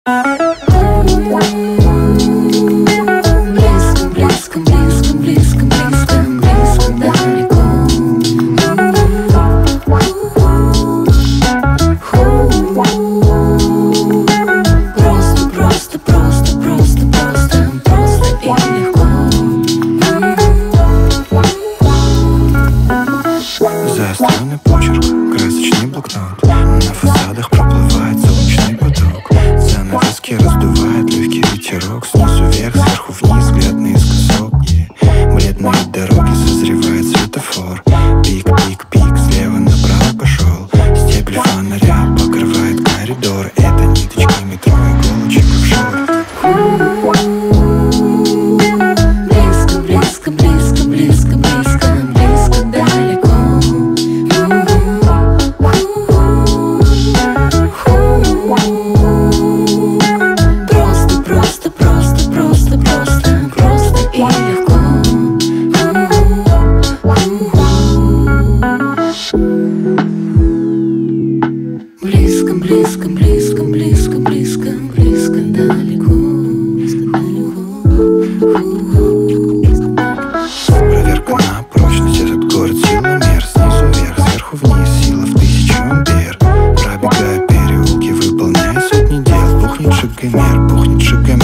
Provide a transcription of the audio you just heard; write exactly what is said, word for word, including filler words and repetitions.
Близко, близко, близко, близко, близко, близко, далеко. Просто, просто, просто, просто, просто, просто и легко. Заостренный почерк, красочный блокнот. На фасадах проплывает солнечный поток. Занавески раздувает легкий ветерок. Снизу вверх, сверху вниз, взгляд наискосок. yeah. Бледные дороги, созревает светофор. Пик, пик, пик, слева направо пошел. Стебель фонаря покрывает коридор. Это ниточки метро, иголочек офшор. Близко, близко, близко, близко, близко, близко, далеко. Просто, просто, просто, просто, просто, просто и легко. Близко, близко, близко, близко, близко, близко, далеко. Проверка на прочность, этот город силомер. Снизу вверх, сверху вниз, сила в тысячу ампер. Пробегая переулки, выполняя сотни дел. Пухнет шагомер, пухнет шагомер.